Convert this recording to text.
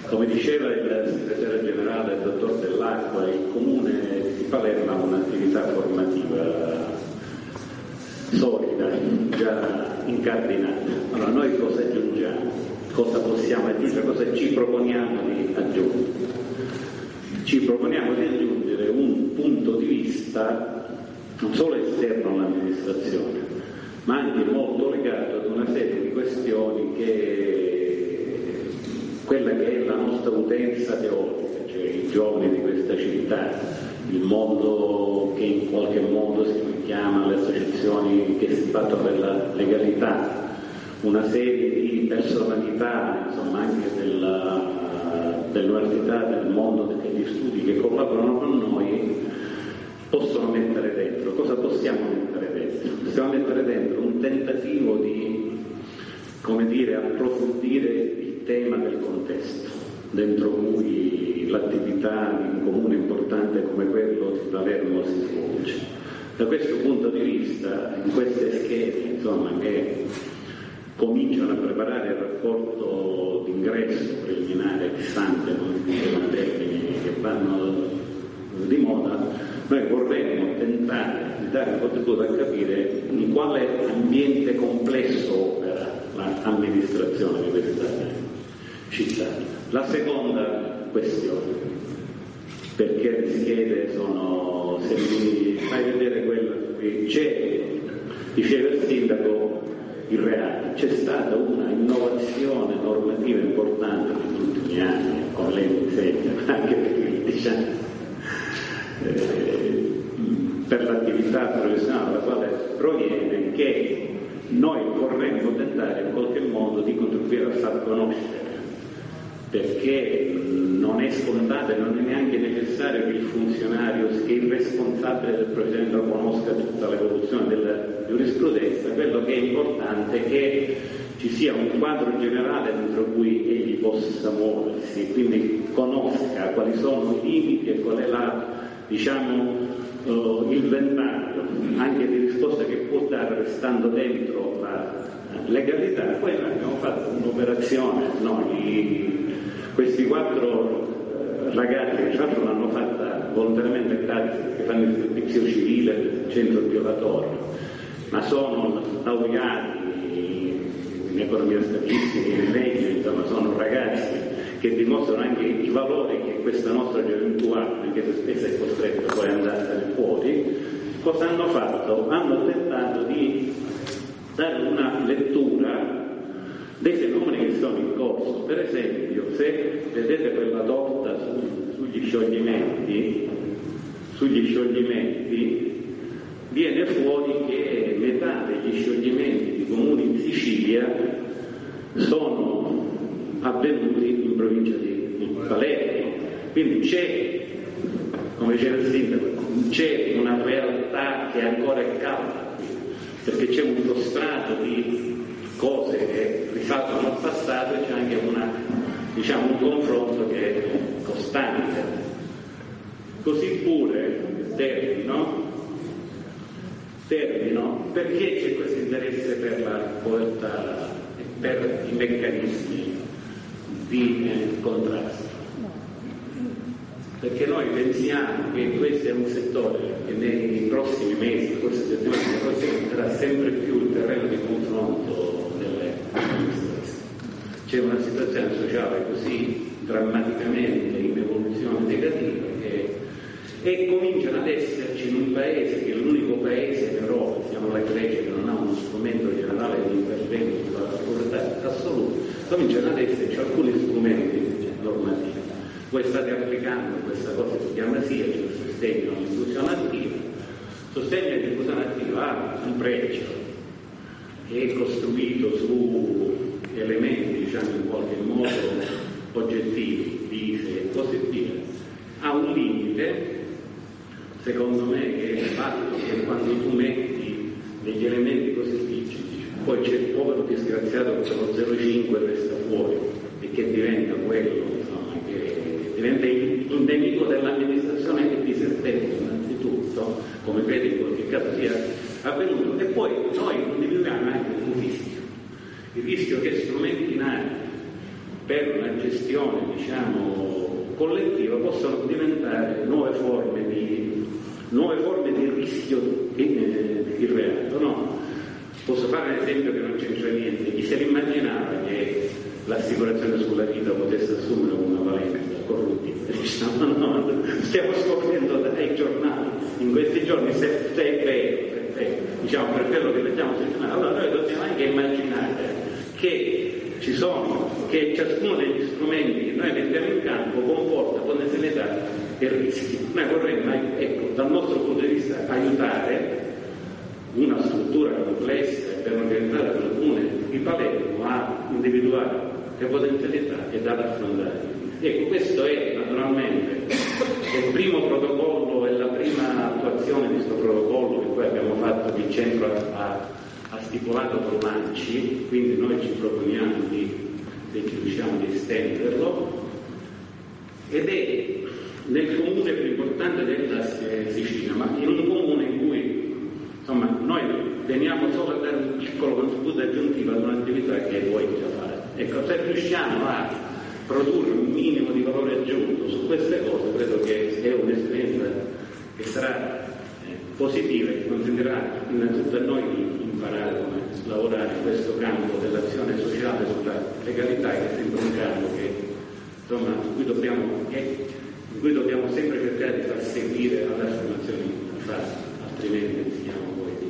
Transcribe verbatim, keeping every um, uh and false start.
Come diceva il segretario generale, il dottor Dell'Acqua, il Comune di Palermo ha un'attività formativa solida, già incardinata. Allora noi cosa aggiungiamo? Cosa possiamo aggiungere? Cosa ci proponiamo di aggiungere? Ci proponiamo di aggiungere un punto di vista non solo esterno all'amministrazione, ma anche molto legato ad una serie di questioni che quella che è la nostra utenza teorica, cioè i giovani di questa città, il mondo che in qualche modo si richiama alle associazioni che si battono per la legalità, una serie di personalità, insomma anche della, dell'università, del mondo degli studi che collaborano con noi, possono mettere dentro. Cosa possiamo mettere dentro? Possiamo mettere dentro un tentativo di, come dire, approfondire il tema del contesto, dentro cui l'attività di un comune importante come quello di Palermo si svolge. Da questo punto di vista, in queste schede, insomma, che cominciano a preparare il rapporto d'ingresso preliminare ex-ante, non dicevano termini che vanno di moda, noi vorremmo tentare di dare un contributo a capire in quale ambiente complesso opera l'amministrazione di questa città. La seconda questione, perché le schede sono, se mi fai vedere quella qui, c'è, diceva il sindaco, il reale, c'è stata una innovazione normativa importante negli ultimi anni, come lei mi insegna, anche perché diciamo, eh, per l'attività professionale dalla quale proviene, che noi vorremmo tentare in qualche modo di contribuire a far conoscere, perché non è scontato e non è neanche necessario che il funzionario, che il responsabile del procedimento conosca tutta l'evoluzione della giurisprudenza. Quello che è importante è che ci sia un quadro generale dentro cui egli possa muoversi, quindi conosca quali sono i limiti e qual è la, diciamo, uh, il ventaglio anche di risposta che può dare restando dentro la legalità. Poi abbiamo fatto un'operazione, noi, questi quattro ragazzi che tra l'altro l'hanno fatta volontariamente gratis, perché fanno il servizio civile del centro violatorio, ma sono laureati in economia statistica, in legge, insomma sono ragazzi che dimostrano anche i valori che questa nostra gioventù ha, anche se spesso è costretta poi ad andarsene fuori. Cosa hanno fatto? Hanno tentato di dare una lettura dei fenomeni che sono in corso. Per esempio, se vedete quella torta su, sugli scioglimenti, sugli scioglimenti, viene fuori che metà degli scioglimenti di comuni in Sicilia sono avvenuti in provincia di Palermo. Quindi c'è, come diceva il sindaco, c'è una realtà che ancora è calda qui, perché c'è un sostrato di cose che risaltano al passato e c'è anche una, diciamo, un confronto che è costante. Così pure termino, termino perché c'è questo interesse per la povertà e per i meccanismi di eh, contrasto. Perché noi pensiamo che questo è un settore che nei prossimi mesi, forse settimane, sarà sempre più il terreno di confronto delle amministrazioni. C'è una situazione sociale così drammaticamente in evoluzione negativa che, e cominciano ad esserci in un paese che è l'unico paese in Europa, siamo la Grecia, che non ha uno strumento generale di intervento sulla povertà assoluta, cominciano ad esserci alcuni strumenti normativi. Voi state applicando questa cosa che si chiama S I A, cioè il sostegno all'inclusione attiva. Sostegno all'inclusione attiva ha un pregio, che è costruito su elementi, diciamo, in qualche modo oggettivi, vise e così via. Ha un limite, secondo me, che è il fatto che quando tu metti degli elementi così rigidi, poi c'è il povero disgraziato che lo zero virgola cinque resta fuori e che diventa quello, insomma, che diventa il nemico dell'amministrazione e di se stesso innanzitutto, come vedi in qualche caso sia avvenuto. E poi noi individuiamo anche un rischio, il rischio che strumenti nati per una gestione, diciamo, collettiva, possano diventare nuove forme di, nuove forme di rischio di reato, no? Posso fare un esempio che non c'entra niente. Chi se l'immaginava che l'assicurazione sulla vita potesse assumere una valenza corruttiva? Diciamo, no, stiamo scoprendo dai giornali in questi giorni se, se è vero, se è vero, diciamo, per quello che leggiamo sui giornali. Allora noi dobbiamo anche immaginare che ci sono, che ciascuno degli strumenti che noi mettiamo in campo comporta potenzialità e rischi. Noi vorremmo, ecco, dal nostro punto di vista, aiutare una struttura complessa e ben organizzata come il Comune di Palermo a individuare le potenzialità e ad affrontare. Ecco, questo è naturalmente il primo protocollo e la prima attuazione di questo protocollo che poi abbiamo fatto, che il centro ha, ha stipulato con l'ANCI, quindi noi ci proponiamo di, se ci riusciamo di estenderlo, ed è nel comune più importante della Sicilia, ma in un comune in cui insomma noi teniamo solo a dare un piccolo contributo aggiuntivo ad un'attività che voi già fate. Ecco, se riusciamo a produrre un minimo di valore aggiunto su queste cose, credo che è un'esperienza che sarà eh, positiva e che consentirà innanzitutto a noi di imparare come lavorare in questo campo dell'azione sociale sulla legalità, che è sempre un campo che, insomma, in cui dobbiamo, eh, in cui dobbiamo sempre cercare di far seguire alle affermazioni fatte, altrimenti rischiamo poi